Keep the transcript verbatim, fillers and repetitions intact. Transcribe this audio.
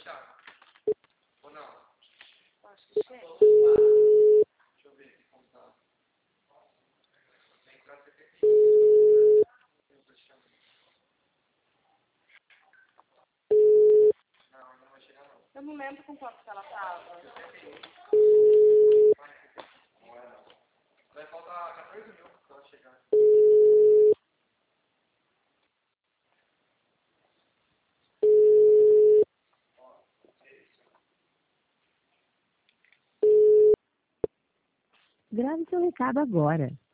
Thiago? Ou não? Acho que chega. Deixa eu ver aqui como tá. Tem pra setenta e um. Não, não vai chegar não. Eu não lembro com quanto que ela tava. setenta e um. Não é não. Vai faltar quatorze mil pra ela chegar. Grave seu recado agora.